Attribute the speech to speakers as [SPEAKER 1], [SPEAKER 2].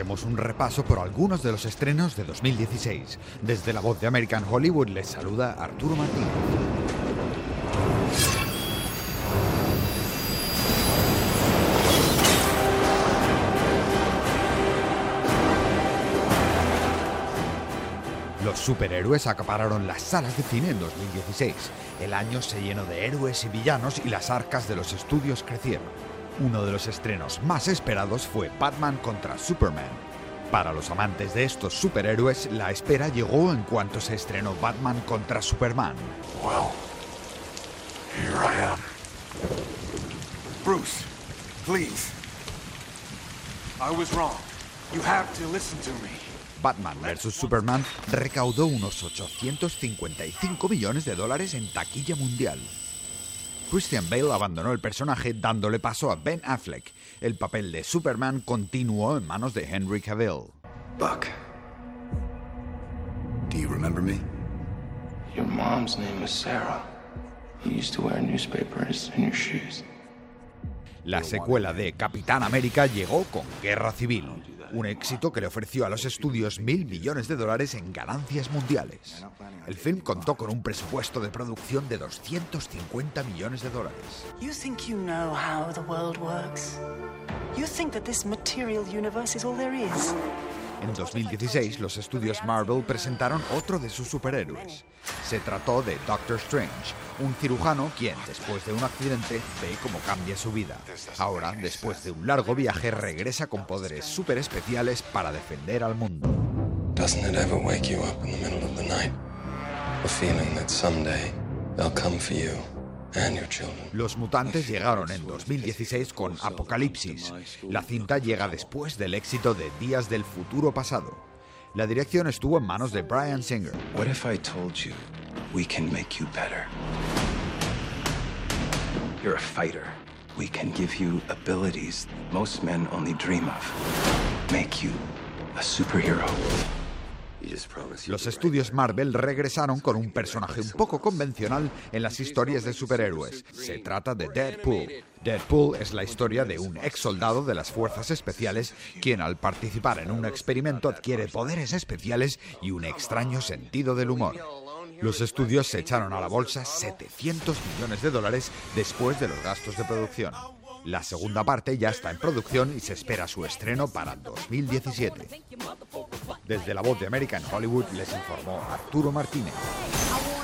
[SPEAKER 1] haremos un repaso por algunos de los estrenos de 2016. Desde la voz de American Hollywood les saluda Arturo Martín. Los superhéroes acapararon las salas de cine en 2016. El año se llenó de héroes y villanos y las arcas de los estudios crecieron. Uno de los estrenos más esperados fue Batman contra Superman. Para los amantes de estos superhéroes, la espera llegó en cuanto se estrenó Batman contra Superman.
[SPEAKER 2] Well, here I am. Bruce, please. I was wrong. You have to listen to me.
[SPEAKER 1] Batman vs. Superman recaudó unos 855 millones de dólares en taquilla mundial. Christian Bale abandonó el personaje dándole paso a Ben Affleck. El papel de Superman continuó en manos de Henry Cavill.
[SPEAKER 3] Buck, do you remember me?
[SPEAKER 4] Your mom's name was Sarah. You used to wear newspapers in your shoes.
[SPEAKER 1] La secuela de Capitán América llegó con Guerra Civil, un éxito que le ofreció a los estudios $1.000 millones en ganancias mundiales. El film contó con un presupuesto de producción de $250 millones.
[SPEAKER 5] You think you know how the world works? You think that this material universe is all there is?
[SPEAKER 1] En 2016, los estudios Marvel presentaron otro de sus superhéroes. Se trató de Doctor Strange, un cirujano quien, después de un accidente, ve cómo cambia su vida. Ahora, después de un largo viaje, regresa con poderes súper especiales para defender al mundo.
[SPEAKER 4] Doesn't it ever wake you up in the middle of the night? The feeling that someday they'll come for you and your children.
[SPEAKER 1] Los mutantes llegaron en 2016 con Apocalipsis. La cinta llega después del éxito de Días del Futuro Pasado. La dirección estuvo en manos de Bryan Singer.
[SPEAKER 3] What if I told you we can make you better? You're a fighter. We can give you abilities most men only dream of. Make you a superhero.
[SPEAKER 1] Los estudios Marvel regresaron con un personaje un poco convencional en las historias de superhéroes. Se trata de Deadpool. Deadpool es la historia de un ex soldado de las fuerzas especiales quien al participar en un experimento adquiere poderes especiales y un extraño sentido del humor. Los estudios se echaron a la bolsa $700 millones después de los gastos de producción. La segunda parte ya está en producción y se espera su estreno para 2017. Desde la voz de American Hollywood les informó Arturo Martínez.